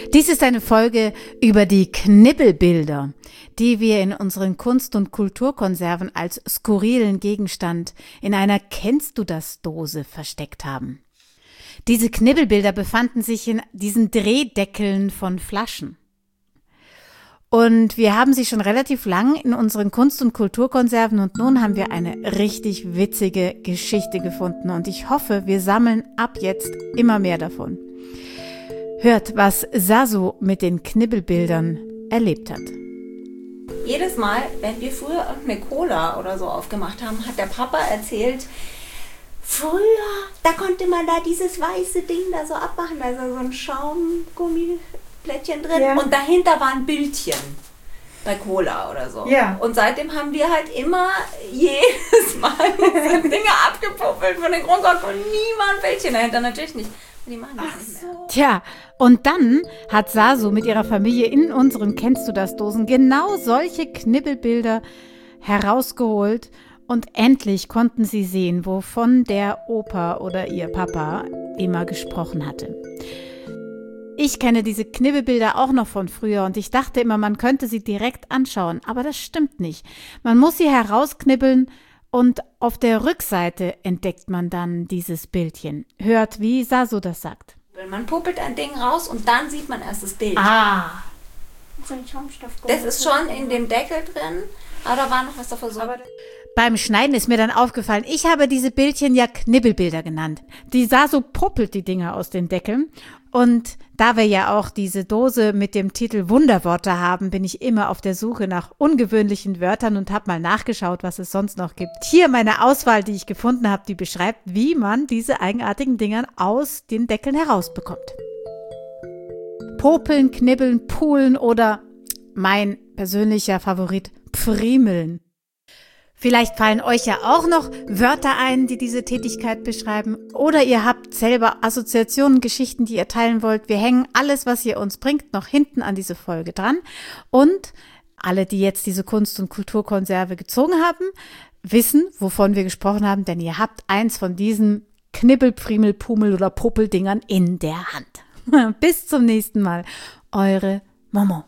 Dies ist eine Folge über die Knibbelbilder, die wir in unseren Kunst- und Kulturkonserven als skurrilen Gegenstand in einer Kennst-du-das-Dose versteckt haben. Diese Knibbelbilder befanden sich in diesen Drehdeckeln von Flaschen. Und wir haben sie schon relativ lang in unseren Kunst- und Kulturkonserven und nun haben wir eine richtig witzige Geschichte gefunden und ich hoffe, wir sammeln ab jetzt immer mehr davon. Hört, was Sasu mit den Knibbelbildern erlebt hat. Jedes Mal, wenn wir früher irgendeine Cola oder so aufgemacht haben, hat der Papa erzählt, früher, da konnte man da dieses weiße Ding da so abmachen, da ist so ein Schaumgummiplättchen drin und dahinter war ein Bildchen bei Cola oder so. Ja. Und seitdem haben wir halt immer jedes Mal diese Dinge abgepuffelt von den Grundgott und niemand ein Bildchen dahinter, natürlich nicht. Die machen das nicht mehr. Tja, und dann hat Sasu mit ihrer Familie in unseren Kennst-du-das-Dosen genau solche Knibbelbilder herausgeholt und endlich konnten sie sehen, wovon der Opa oder ihr Papa immer gesprochen hatte. Ich kenne diese Knibbelbilder auch noch von früher und ich dachte immer, man könnte sie direkt anschauen, aber das stimmt nicht. Man muss sie herausknibbeln und auf der Rückseite entdeckt man dann dieses Bildchen. Hört, wie Sasu das sagt. Man puppelt ein Ding raus und dann sieht man erst das Bild. Ah. Das ist schon in dem Deckel drin, aber da war noch was davor so. Beim Schneiden ist mir dann aufgefallen, ich habe diese Bildchen ja Knibbelbilder genannt. Die Sasu puppelt die Dinger aus den Deckeln. Und da wir ja auch diese Dose mit dem Titel Wunderworte haben, bin ich immer auf der Suche nach ungewöhnlichen Wörtern und habe mal nachgeschaut, was es sonst noch gibt. Hier meine Auswahl, die ich gefunden habe, die beschreibt, wie man diese eigenartigen Dinger aus den Deckeln herausbekommt. Popeln, knibbeln, poolen oder mein persönlicher Favorit, pfriemeln. Vielleicht fallen euch ja auch noch Wörter ein, die diese Tätigkeit beschreiben. Oder ihr habt selber Assoziationen, Geschichten, die ihr teilen wollt. Wir hängen alles, was ihr uns bringt, noch hinten an diese Folge dran. Und alle, die jetzt diese Kunst- und Kulturkonserve gezogen haben, wissen, wovon wir gesprochen haben, denn ihr habt eins von diesen Knibbel, Pfriemel, Pumel oder Poppeldingern in der Hand. Bis zum nächsten Mal. Eure Momo.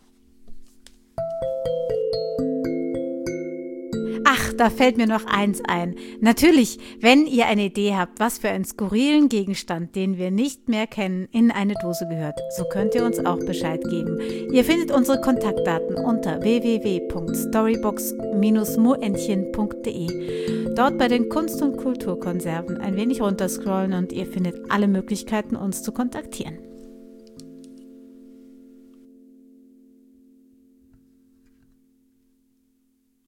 Ach, da fällt mir noch eins ein. Natürlich, wenn ihr eine Idee habt, was für einen skurrilen Gegenstand, den wir nicht mehr kennen, in eine Dose gehört, so könnt ihr uns auch Bescheid geben. Ihr findet unsere Kontaktdaten unter www.storybox-moentchen.de. Dort bei den Kunst- und Kulturkonserven ein wenig runterscrollen und ihr findet alle Möglichkeiten, uns zu kontaktieren.